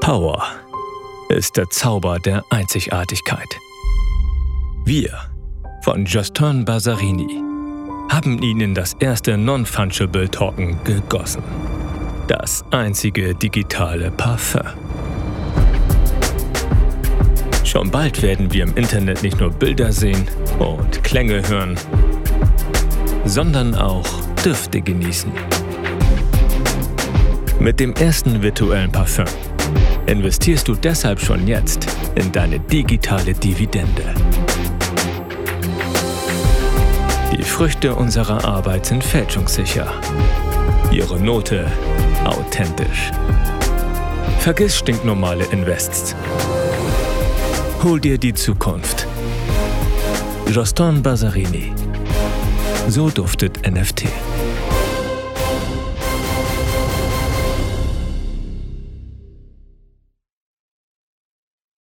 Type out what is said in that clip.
Power ist der Zauber der Einzigartigkeit. Wir von Jostun Basarini haben ihn in das erste Non-Fungible Token gegossen. Das einzige digitale Parfum. Schon bald werden wir im Internet nicht nur Bilder sehen und Klänge hören, sondern auch Düfte genießen. Mit dem ersten virtuellen Parfum investierst du deshalb schon jetzt in deine digitale Dividende. Die Früchte unserer Arbeit sind fälschungssicher. Ihre Note authentisch. Vergiss stinknormale Invests. Hol dir die Zukunft. Jostun Basarini. So duftet NFT.